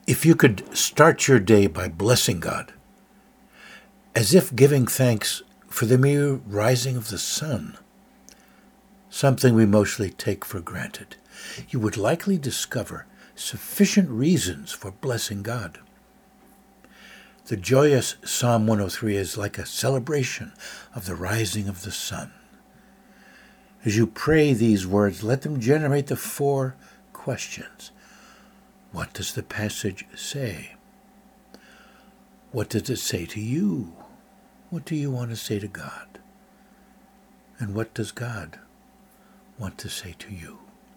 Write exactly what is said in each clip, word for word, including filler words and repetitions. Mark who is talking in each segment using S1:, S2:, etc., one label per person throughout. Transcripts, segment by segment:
S1: If you could start your day by blessing God, as if giving thanks for the mere rising of the sun, something we mostly take for granted, you would likely discover sufficient reasons for blessing God. The joyous Psalm one oh three is like a celebration of the rising of the sun. As you pray these words, let them generate the four questions. What does the passage say? What does it say to you? What do you want to say to God? And what does God want to say to you?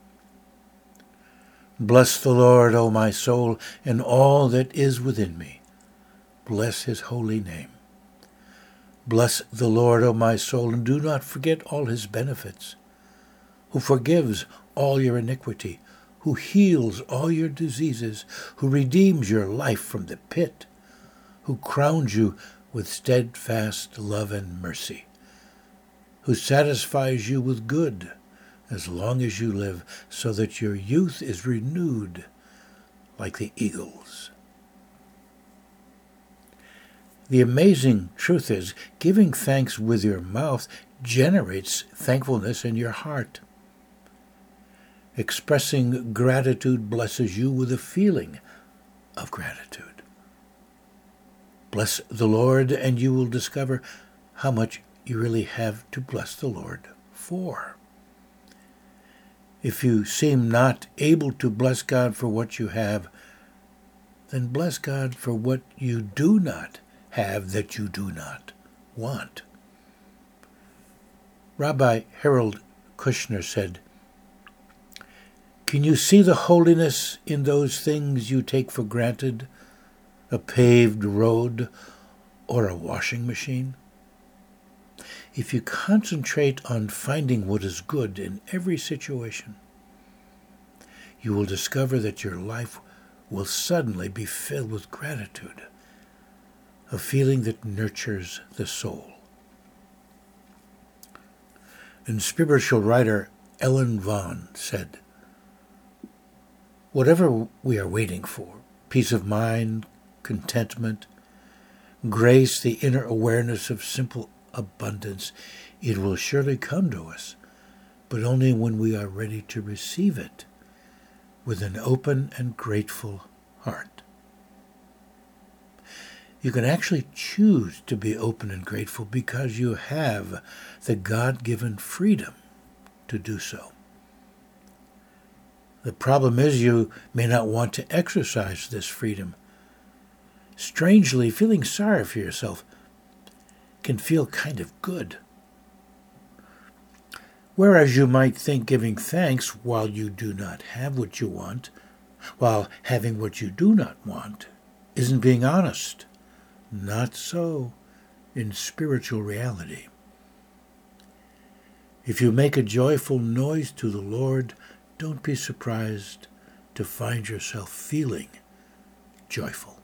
S1: Bless the Lord, O my soul, and all that is within me. Bless his holy name. Bless the Lord, O my soul, and do not forget all his benefits, who forgives all your iniquity, who heals all your diseases, who redeems your life from the pit, who crowns you with steadfast love and mercy, who satisfies you with good as long as you live, so that your youth is renewed like the eagles. The amazing truth is, giving thanks with your mouth generates thankfulness in your heart. Expressing gratitude blesses you with a feeling of gratitude. Bless the Lord, and you will discover how much you really have to bless the Lord for. If you seem not able to bless God for what you have, then bless God for what you do not have that you do not want. Rabbi Harold Kushner said, "Can you see the holiness in those things you take for granted, a paved road or a washing machine? If you concentrate on finding what is good in every situation, you will discover that your life will suddenly be filled with gratitude, a feeling that nurtures the soul." And spiritual writer Ellen Vaughn said, "Whatever we are waiting for, peace of mind, contentment, grace, the inner awareness of simple abundance, it will surely come to us, but only when we are ready to receive it with an open and grateful heart." You can actually choose to be open and grateful because you have the God-given freedom to do so. The problem is you may not want to exercise this freedom. Strangely, feeling sorry for yourself can feel kind of good. Whereas you might think giving thanks while you do not have what you want, while having what you do not want, isn't being honest. Not so in spiritual reality. If you make a joyful noise to the Lord, don't be surprised to find yourself feeling joyful.